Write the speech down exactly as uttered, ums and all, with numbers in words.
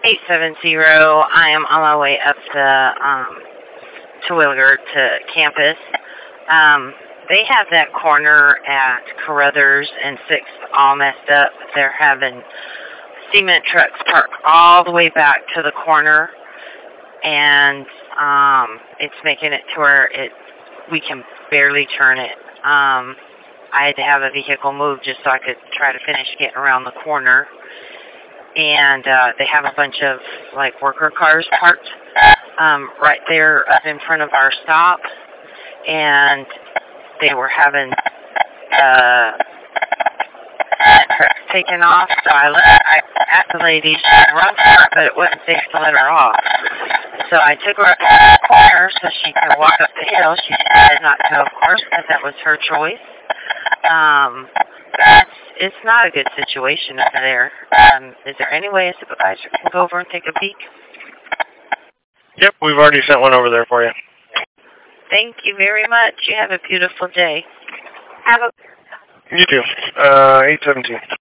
eight seven zero. I am on my way up to um, Terwilliger to campus. Um, they have that corner at Carruthers and sixth all messed up. They're having cement trucks parked all the way back to the corner, and um, it's making it to where it we can barely turn it. Um, I had to have a vehicle move just so I could try to finish getting around the corner. And uh, they have a bunch of like worker cars parked um, right there up in front of our stop, and they were having uh, trucks taken off. So I, I asked the lady she could run for it, but it wasn't safe to let her off. So I took her up to the corner so she could walk up the hill. She decided not to, of course, because that was her choice. Um, it's, it's not a good situation over there. Um, is there any way a supervisor can go over and take a peek? Yep, we've already sent one over there for you. Thank you very much. You have a beautiful day. Have a... You too. Uh, eight seventeen.